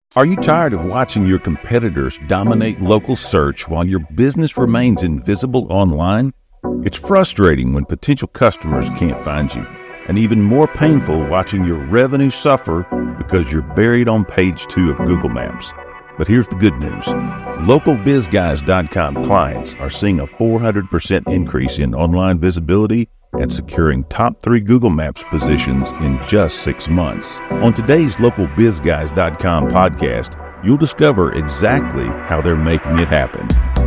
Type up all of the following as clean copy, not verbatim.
Are you tired of watching your competitors dominate local search while your business remains invisible online? It's frustrating when potential customers can't find you, and even more painful watching your revenue suffer because you're buried on page 2 of Google Maps. But here's the good news. LocalBizGuys.com clients are seeing a 400% increase in online visibility and securing top 3 Google Maps positions in just 6 months. On today's LocalBizGuys.com podcast, you'll discover exactly how they're making it happen.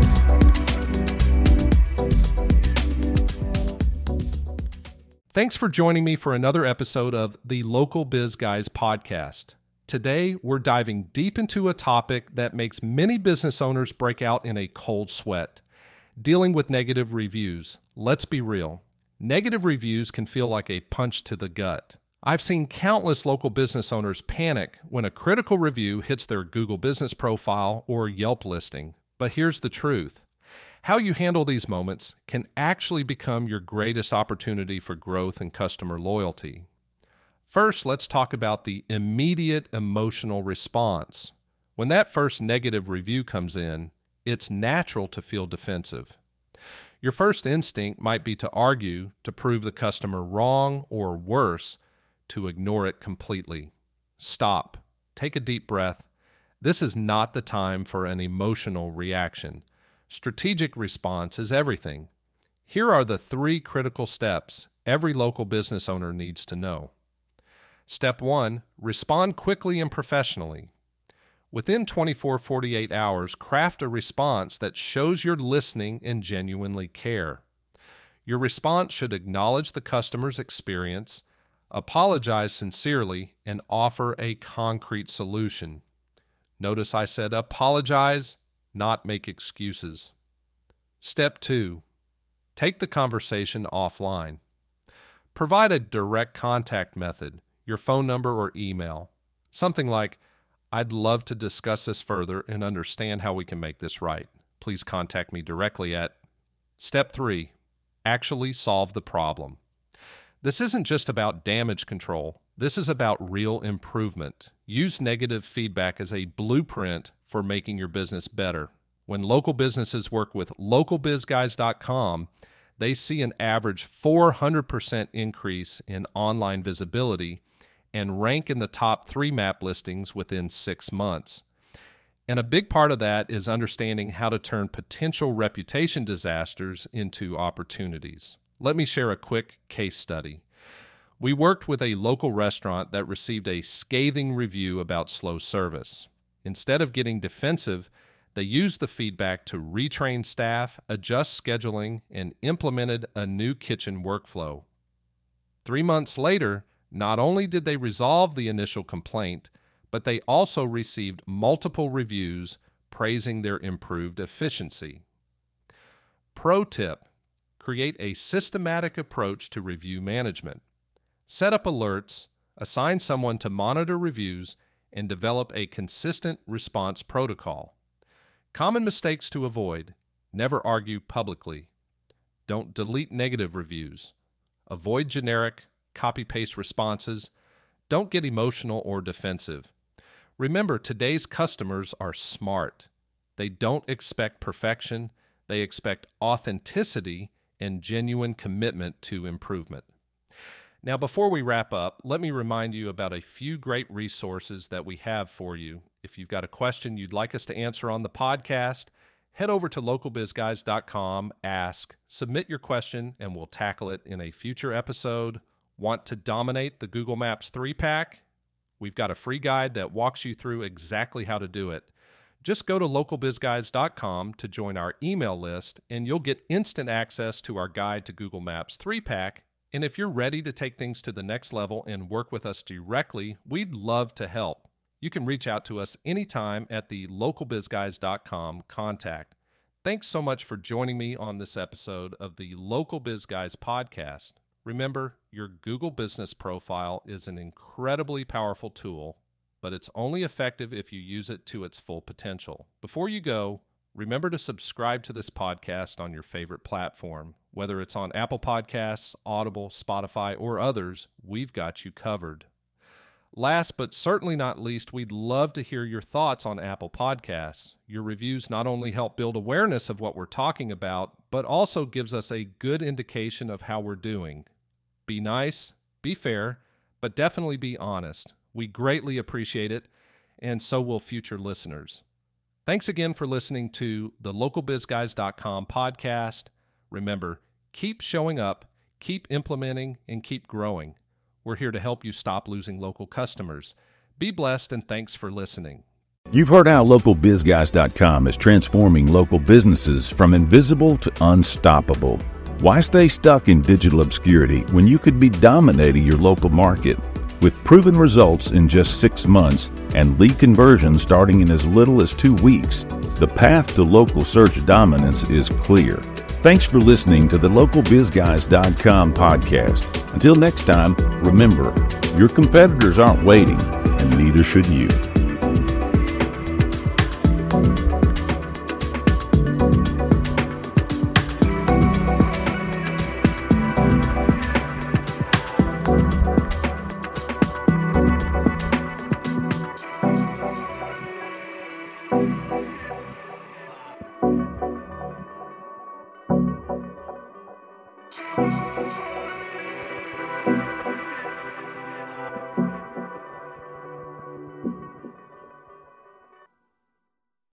Thanks for joining me for another episode of the Local Biz Guys podcast. Today, we're diving deep into a topic that makes many business owners break out in a cold sweat. Dealing with negative reviews. Let's be real. Negative reviews can feel like a punch to the gut. I've seen countless local business owners panic when a critical review hits their Google business profile or Yelp listing. But here's the truth. How you handle these moments can actually become your greatest opportunity for growth and customer loyalty. First, let's talk about the immediate emotional response. When that first negative review comes in, it's natural to feel defensive. Your first instinct might be to argue, to prove the customer wrong, or worse, to ignore it completely. Stop. Take a deep breath. This is not the time for an emotional reaction. Strategic response is everything. Here are the 3 critical steps every local business owner needs to know. Step 1, respond quickly and professionally. Within 48 hours, craft a response that shows you're listening and genuinely care. Your response should acknowledge the customer's experience, apologize sincerely, and offer a concrete solution. Notice I said apologize, not make excuses. Step 2, take the conversation offline. Provide a direct contact method, your phone number or email. Something like, I'd love to discuss this further and understand how we can make this right. Please contact me directly at... Step 3, actually solve the problem. This isn't just about damage control. This is about real improvement. Use negative feedback as a blueprint for making your business better. When local businesses work with LocalBizGuys.com, they see an average 400% increase in online visibility and rank in the top 3 map listings within 6 months. And a big part of that is understanding how to turn potential reputation disasters into opportunities. Let me share a quick case study. We worked with a local restaurant that received a scathing review about slow service. Instead of getting defensive, they used the feedback to retrain staff, adjust scheduling, and implemented a new kitchen workflow. 3 months later, not only did they resolve the initial complaint, but they also received multiple reviews praising their improved efficiency. Pro tip, create a systematic approach to review management. Set up alerts, assign someone to monitor reviews, and develop a consistent response protocol. Common mistakes to avoid: never argue publicly. Don't delete negative reviews. Avoid generic, copy-paste responses. Don't get emotional or defensive. Remember, today's customers are smart. They don't expect perfection. They expect authenticity and genuine commitment to improvement. Now, before we wrap up, let me remind you about a few great resources that we have for you. If you've got a question you'd like us to answer on the podcast, head over to localbizguys.com, ask, submit your question, and we'll tackle it in a future episode. Want to dominate the Google Maps 3-pack? We've got a free guide that walks you through exactly how to do it. Just go to localbizguys.com to join our email list, and you'll get instant access to our guide to Google Maps 3-pack. And if you're ready to take things to the next level and work with us directly, we'd love to help. You can reach out to us anytime at the localbizguys.com contact. Thanks so much for joining me on this episode of the Local Biz Guys podcast. Remember, your Google business profile is an incredibly powerful tool, but it's only effective if you use it to its full potential. Before you go, remember to subscribe to this podcast on your favorite platform. Whether it's on Apple Podcasts, Audible, Spotify, or others, we've got you covered. Last but certainly not least, we'd love to hear your thoughts on Apple Podcasts. Your reviews not only help build awareness of what we're talking about, but also gives us a good indication of how we're doing. Be nice, be fair, but definitely be honest. We greatly appreciate it, and so will future listeners. Thanks again for listening to the LocalBizGuys.com podcast. Remember, keep showing up, keep implementing, and keep growing. We're here to help you stop losing local customers. Be blessed, and thanks for listening. You've heard how LocalBizGuys.com is transforming local businesses from invisible to unstoppable. Why stay stuck in digital obscurity when you could be dominating your local market? With proven results in just 6 months and lead conversion starting in as little as 2 weeks, the path to local search dominance is clear. Thanks for listening to the LocalBizGuys.com podcast. Until next time, remember, your competitors aren't waiting, and neither should you.